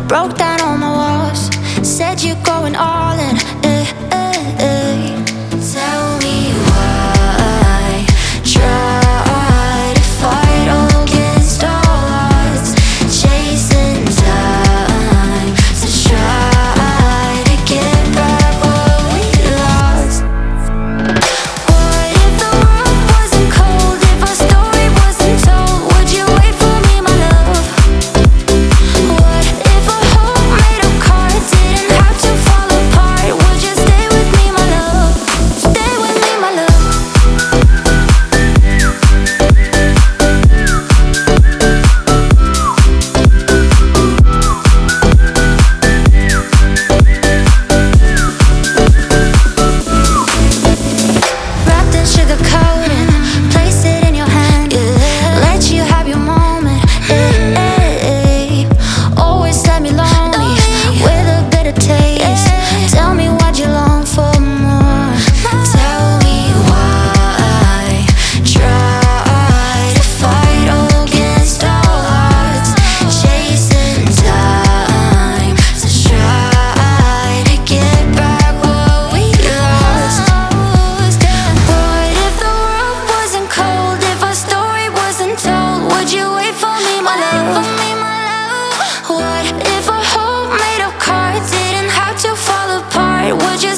Broke down all my walls, said you're going all in. Tell me why. Try to fight against all odds, chasing time to try to get back what we lost. What if the world wasn't cold? If our story wasn't told, would you wait for me, my love? What if our hope made of cards didn't have to fall apart? Would you stay with me, my love? Stay with me, my love. Wrapped in sugar coating, place it in your hand, let you have your moment. Always let me lonely with a bitter taste. Tell me what you long for more. Tell me why. Try to fight against all odds, chasing time to try to get back what we lost. What if the world wasn't cold? If our story wasn't told, would you wait for me, my love? What if our hope made of cards didn't have to fall apart? Would you